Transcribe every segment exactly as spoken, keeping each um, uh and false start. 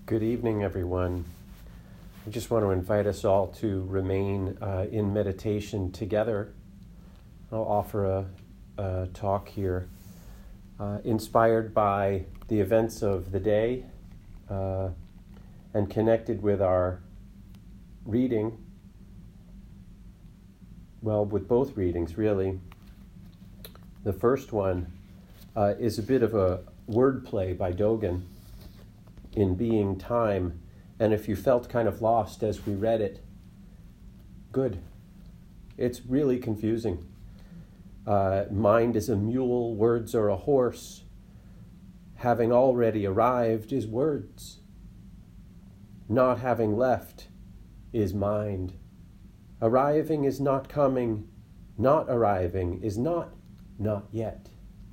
Good evening, everyone. I just want to invite us all to remain uh, in meditation together. I'll offer a, a talk here uh, inspired by the events of the day uh, and connected with our reading, well, with both readings, really. The first one uh, is a bit of a wordplay by Dogen in Being Time, and if you felt kind of lost as we read it, good. It's really confusing. Uh, mind is a mule, words are a horse. Having already arrived is words. Not having left is mind. Arriving is not coming. Not arriving is not not yet.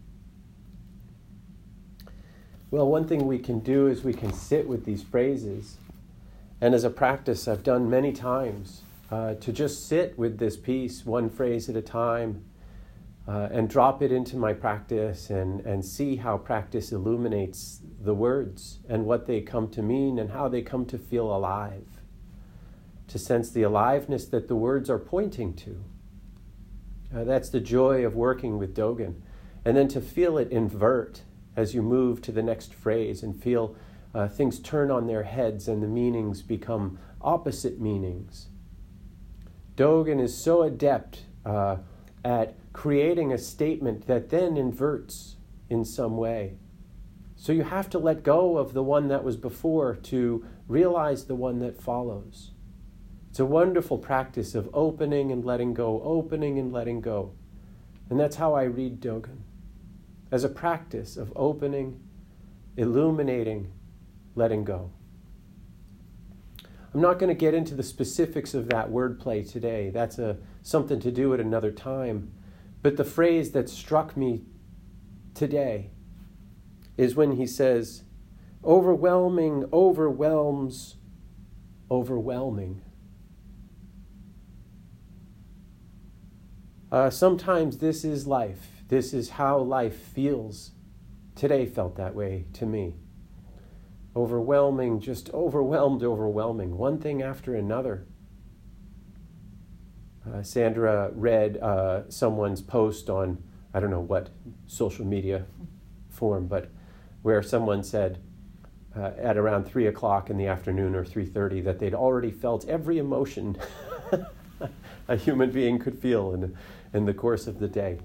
Well, one thing we can do is we can sit with these phrases. And as a practice I've done many times, uh, to just sit with this piece, one phrase at a time, uh, and drop it into my practice and, and see how practice illuminates the words and what they come to mean and how they come to feel alive. To sense the aliveness that the words are pointing to. Uh, that's the joy of working with Dogen. And then to feel it invert as you move to the next phrase and feel uh, things turn on their heads and the meanings become opposite meanings. Dogen is so adept uh, at creating a statement that then inverts in some way. So you have to let go of the one that was before to realize the one that follows. It's a wonderful practice of opening and letting go, opening and letting go. And that's how I read Dogen. As a practice of opening, illuminating, letting go. I'm not going to get into the specifics of that wordplay today. That's a, something to do at another time. But the phrase that struck me today is when he says, overwhelming overwhelms overwhelming. Uh, sometimes this is life. This is how life feels. Today felt that way to me. Overwhelming, just overwhelmed, overwhelming. One thing after another. Uh, Sandra read uh, someone's post on, I don't know what social media form, but where someone said uh, at around three o'clock in the afternoon or three thirty that they'd already felt every emotion a human being could feel in, in the course of the day.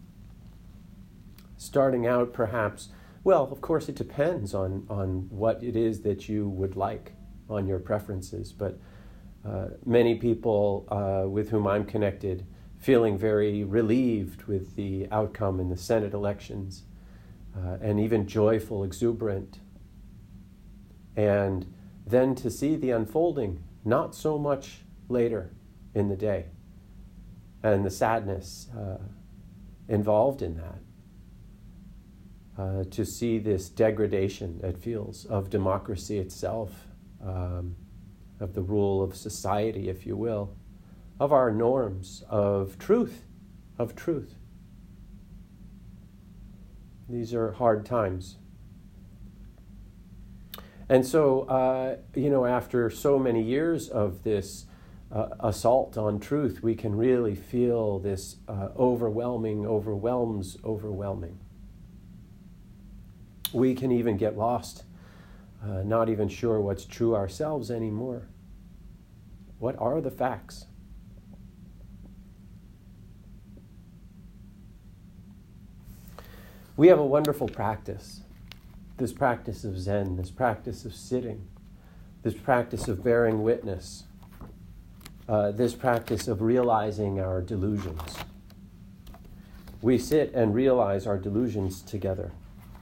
Starting out perhaps, well, of course it depends on, on what it is that you would like, on your preferences, but uh, many people uh, with whom I'm connected feeling very relieved with the outcome in the Senate elections, uh, and even joyful, exuberant. And then to see the unfolding, not so much later in the day, and the sadness uh, involved in that. Uh, to see this degradation, it feels, of democracy itself, um, of the rule of society, if you will, of our norms, of truth, of truth. These are hard times. And so, uh, you know, after so many years of this uh, assault on truth, we can really feel this uh, overwhelming, overwhelms, overwhelming. We can even get lost, uh, not even sure what's true ourselves anymore. What are the facts? We have a wonderful practice, this practice of Zen, this practice of sitting, this practice of bearing witness, uh, this practice of realizing our delusions. We sit and realize our delusions together.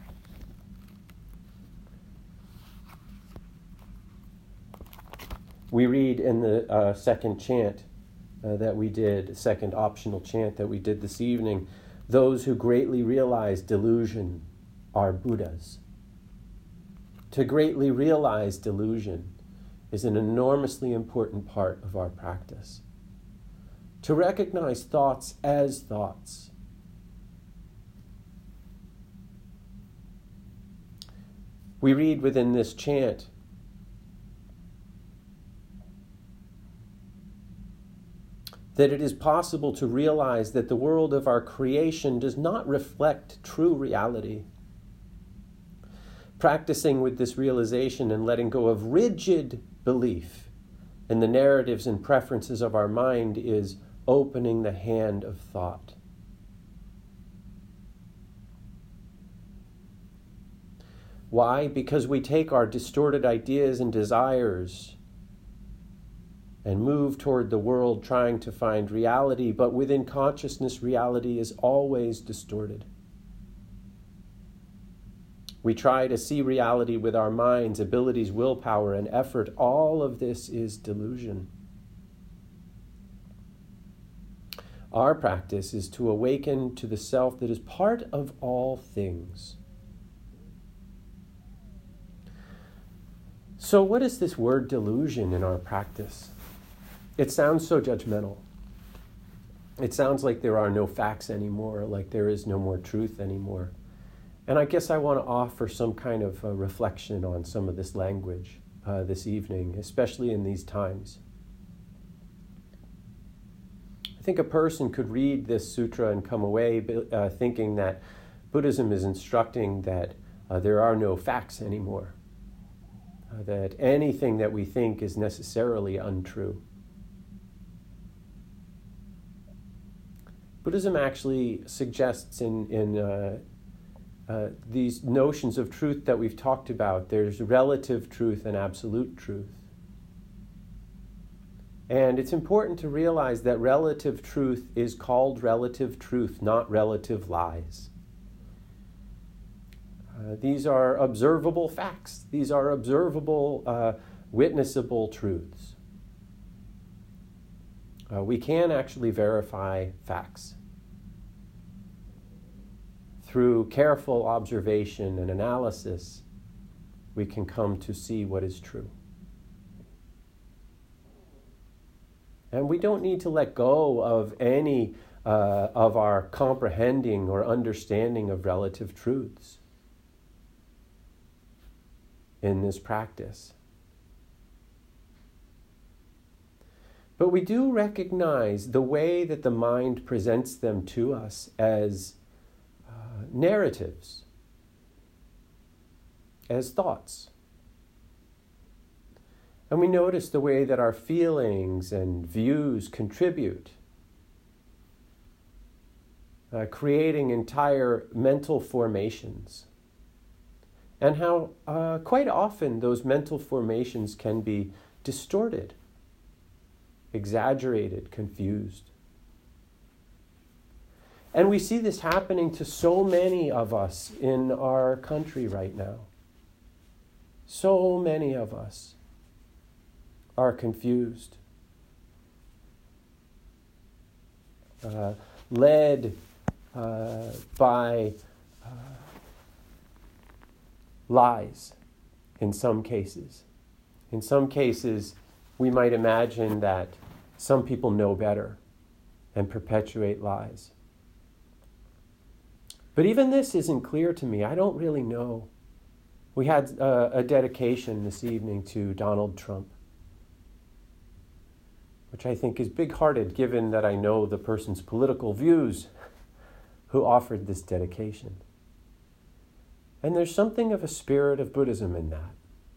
We read in the uh, second chant uh, that we did, second optional chant that we did this evening, those who greatly realize delusion are Buddhas. To greatly realize delusion is an enormously important part of our practice. To recognize thoughts as thoughts. We read within this chant that it is possible to realize that the world of our creation does not reflect true reality. Practicing with this realization and letting go of rigid belief in the narratives and preferences of our mind is opening the hand of thought. Why? Because we take our distorted ideas and desires and move toward the world trying to find reality, but within consciousness, reality is always distorted. We try to see reality with our minds, abilities, willpower, and effort. All of this is delusion. Our practice is to awaken to the self that is part of all things. So what is this word delusion in our practice? It sounds so judgmental. It sounds like there are no facts anymore, like there is no more truth anymore. And I guess I want to offer some kind of uh, reflection on some of this language uh, this evening, especially in these times. I think a person could read this sutra and come away uh, thinking that Buddhism is instructing that uh, there are no facts anymore, uh, that anything that we think is necessarily untrue. Buddhism actually suggests in, in uh, uh, these notions of truth that we've talked about, there's relative truth and absolute truth. And it's important to realize that relative truth is called relative truth, not relative lies. Uh, these are observable facts. These are observable, uh, witnessable truths. Uh, we can actually verify facts. Through careful observation and analysis, we can come to see what is true. And we don't need to let go of any uh, of our comprehending or understanding of relative truths in this practice. But we do recognize the way that the mind presents them to us as uh, narratives, as thoughts. And we notice the way that our feelings and views contribute, uh, creating entire mental formations. And how uh, quite often those mental formations can be distorted, exaggerated, confused. And we see this happening to so many of us in our country right now. So many of us are confused, uh, led uh, by uh, lies in some cases. In some cases, we might imagine that some people know better and perpetuate lies. But even this isn't clear to me. I don't really know. We had uh, a dedication this evening to Donald Trump, which I think is big-hearted given that I know the person's political views who offered this dedication. And there's something of a spirit of Buddhism in that.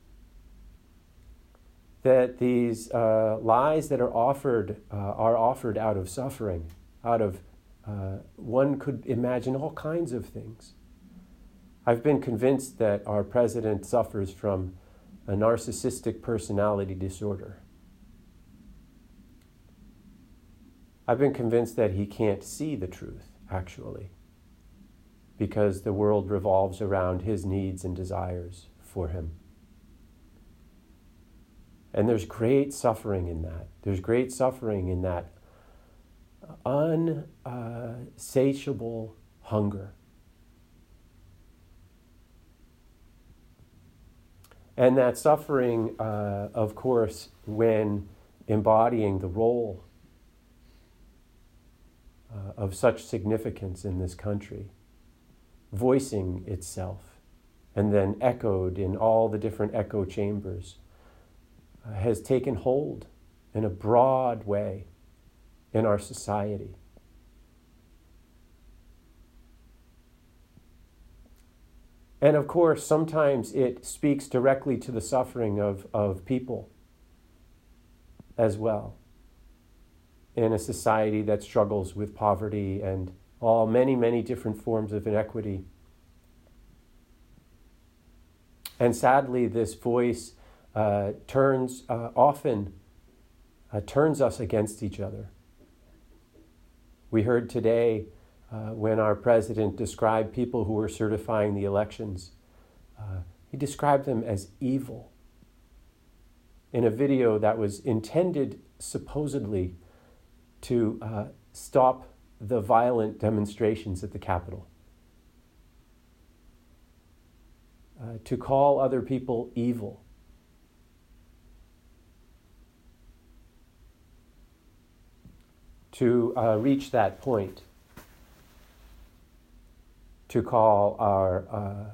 That these uh, lies that are offered uh, are offered out of suffering, out of, uh, one could imagine all kinds of things. I've been convinced that our president suffers from a narcissistic personality disorder. I've been convinced that he can't see the truth, actually, because the world revolves around his needs and desires for him. And there's great suffering in that. There's great suffering in that unsatiable hunger. And that suffering, uh, of course, when embodying the role uh, of such significance in this country, voicing itself, and then echoed in all the different echo chambers, uh, has taken hold in a broad way in our society. And of course, sometimes it speaks directly to the suffering of, of people as well, in a society that struggles with poverty and all many, many different forms of inequity. And sadly, this voice uh, turns uh, often uh, turns us against each other. We heard today uh, when our president described people who were certifying the elections, uh, he described them as evil in a video that was intended supposedly to uh, stop the violent demonstrations at the Capitol. Uh, to call other people evil. To uh, reach that point, to call our uh,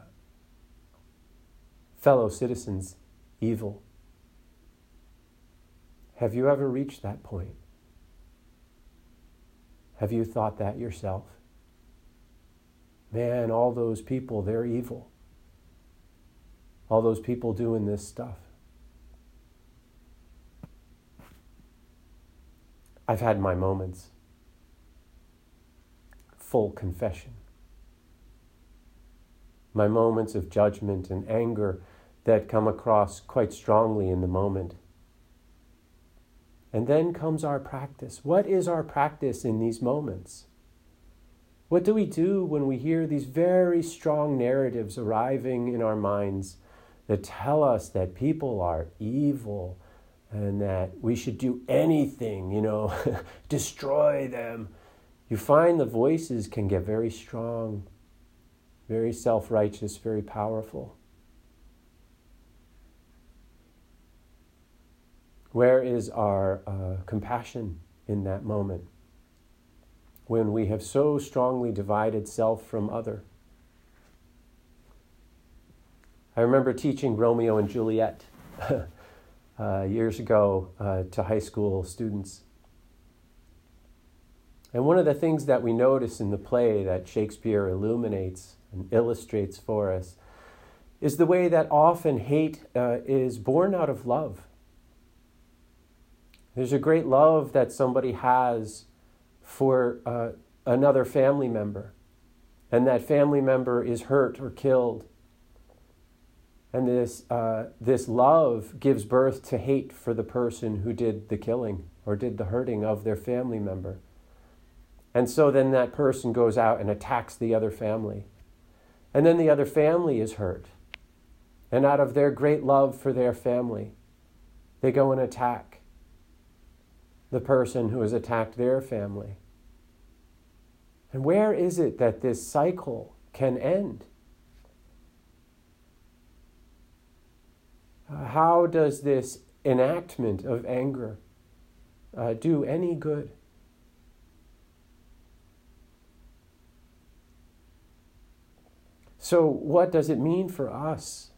fellow citizens evil. Have you ever reached that point? Have you thought that yourself? Man, all those people, they're evil. All those people doing this stuff. I've had my moments. Full confession. My moments of judgment and anger that come across quite strongly in the moment. And then comes our practice. What is our practice in these moments? What do we do when we hear these very strong narratives arriving in our minds that tell us that people are evil and that we should do anything, you know, destroy them? You find the voices can get very strong, very self-righteous, very powerful. Where is our uh, compassion in that moment when we have so strongly divided self from other? I remember teaching Romeo and Juliet uh, years ago uh, to high school students. And one of the things that we notice in the play that Shakespeare illuminates and illustrates for us is the way that often hate uh, is born out of love. There's a great love that somebody has for uh, another family member, and that family member is hurt or killed. And this uh, this love gives birth to hate for the person who did the killing or did the hurting of their family member. And so then that person goes out and attacks the other family. And then the other family is hurt. And out of their great love for their family, they go and attack the person who has attacked their family. And where is it that this cycle can end? Uh, how does this enactment of anger uh, do any good? So what does it mean for us?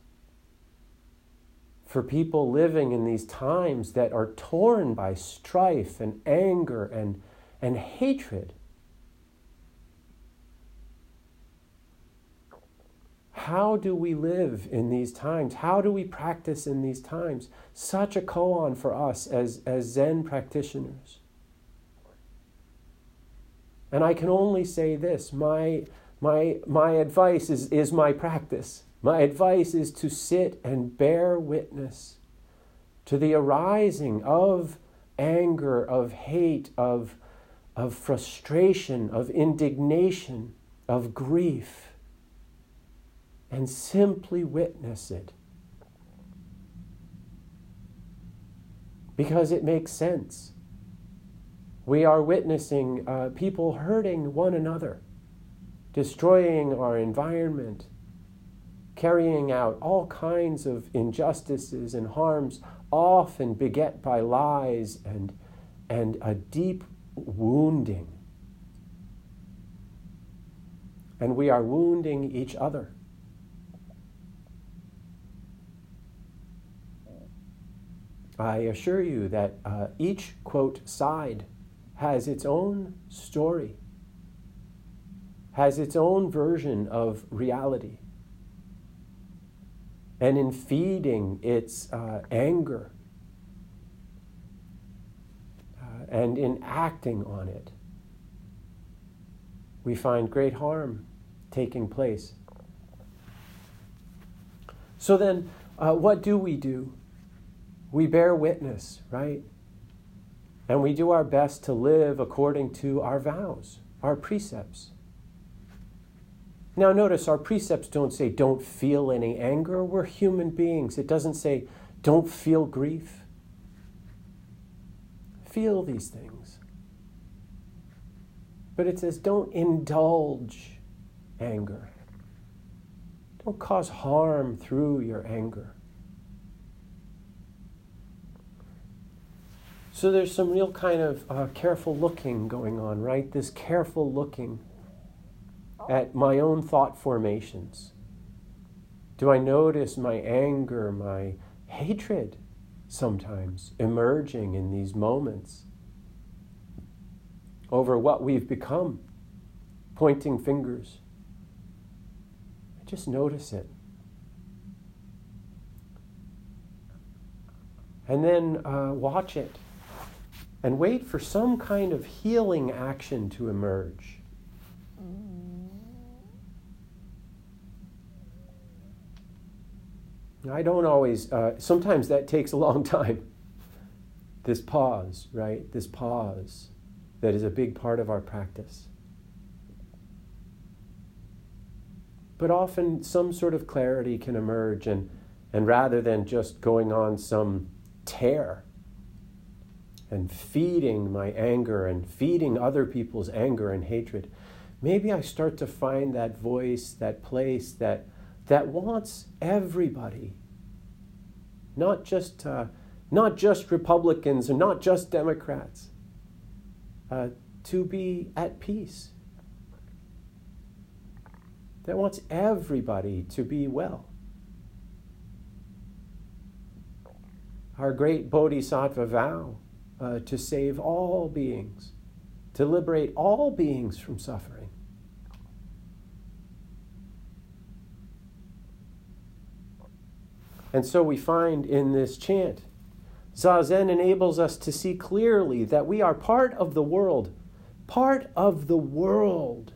For people living in these times that are torn by strife and anger and, and hatred? How do we live in these times? How do we practice in these times? Such a koan for us as, as Zen practitioners. And I can only say this, my, my, my advice is, is my practice. My advice is to sit and bear witness to the arising of anger, of hate, of, of frustration, of indignation, of grief, and simply witness it. Because it makes sense. We are witnessing uh, people hurting one another, destroying our environment, carrying out all kinds of injustices and harms, often beget by lies and, and a deep wounding. And we are wounding each other. I assure you that uh, each, quote, side has its own story, has its own version of reality. And in feeding its uh, anger uh, and in acting on it, we find great harm taking place. So then, uh, what do we do? We bear witness, right? And we do our best to live according to our vows, our precepts. Now notice our precepts don't say don't feel any anger. We're human beings. It doesn't say don't feel grief. Feel these things. But it says don't indulge anger. Don't cause harm through your anger. So there's some real kind of uh, careful looking going on, right? This careful looking at my own thought formations. Do I notice my anger, my hatred sometimes emerging in these moments over what we've become, pointing fingers? I just notice it. And then uh, watch it and wait for some kind of healing action to emerge. I don't always, uh, sometimes that takes a long time. This pause, right? This pause that is a big part of our practice. But often some sort of clarity can emerge, and, and rather than just going on some tear and feeding my anger and feeding other people's anger and hatred, maybe I start to find that voice, that place that that wants everybody, not just uh, not just Republicans and not just Democrats, uh, to be at peace. That wants everybody to be well. Our great Bodhisattva vow uh, to save all beings, to liberate all beings from suffering. And so we find in this chant, Zazen enables us to see clearly that we are part of the world, part of the world.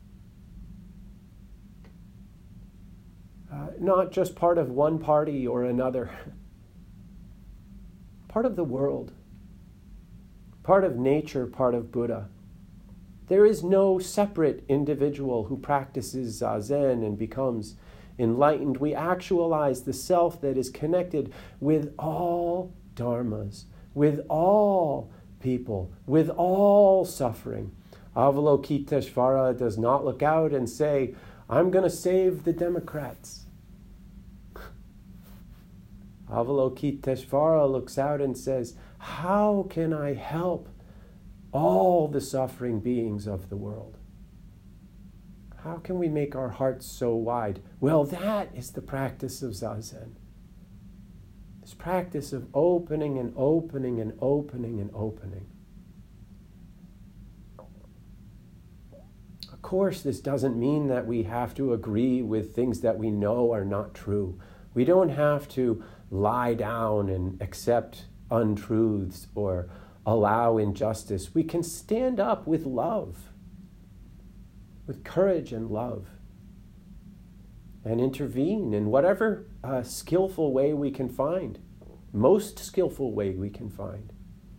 Uh, not just part of one party or another. Part of the world. Part of nature, part of Buddha. There is no separate individual who practices Zazen and becomes enlightened. We actualize the self that is connected with all dharmas, with all people, with all suffering. Avalokiteshvara does not look out and say, I'm going to save the Democrats. Avalokiteshvara looks out and says, how can I help all the suffering beings of the world? How can we make our hearts so wide? Well, that is the practice of Zazen. This practice of opening and opening and opening and opening. Of course, this doesn't mean that we have to agree with things that we know are not true. We don't have to lie down and accept untruths or allow injustice. We can stand up with love, with courage and love, and intervene in whatever uh, skillful way we can find, most skillful way we can find.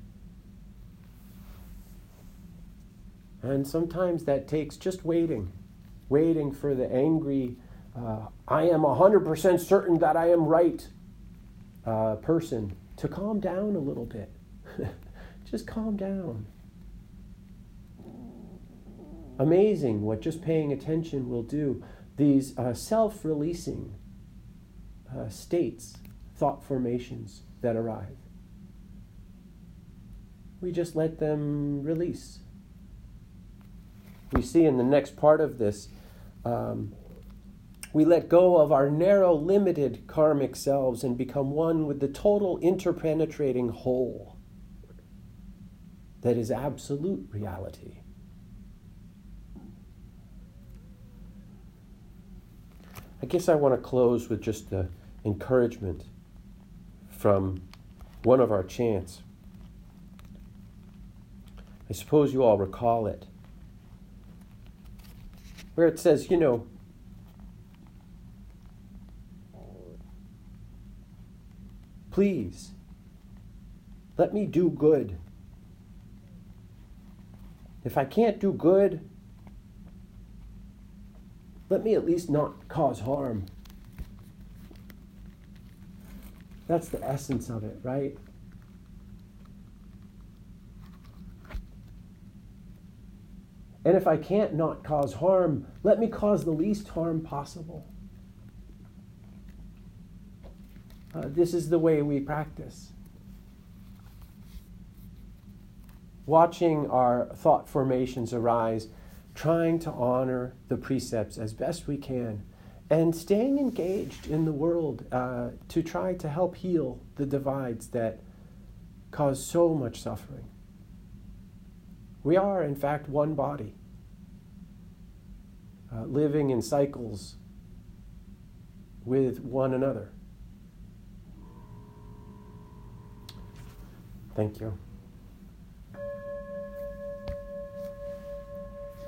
And sometimes that takes just waiting, waiting for the angry, uh, I am one hundred percent certain that I am right uh, person to calm down a little bit. Just calm down. Amazing what just paying attention will do. These uh, self-releasing uh, states, thought formations that arrive. We just let them release. We see in the next part of this, um, we let go of our narrow, limited karmic selves and become one with the total interpenetrating whole. that is absolute reality. I guess I want to close with just the encouragement from one of our chants. I suppose you all recall it, where it says, you know, please, let me do good. If I can't do good, let me at least not cause harm. That's the essence of it, right? And if I can't not cause harm, let me cause the least harm possible. Uh, this is the way we practice. Watching our thought formations arise, trying to honor the precepts as best we can, and staying engaged in the world uh, to try to help heal the divides that cause so much suffering. We are, in fact, one body, uh, living in cycles with one another. Thank you.